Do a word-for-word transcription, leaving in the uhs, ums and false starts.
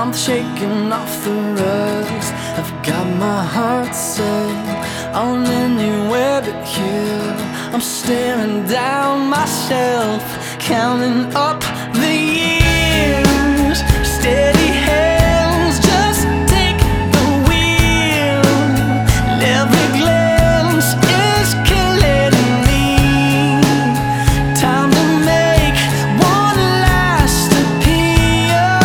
I'm shaking off the rust. I've got my heart set on anywhere but here. I'm staring down myself, counting up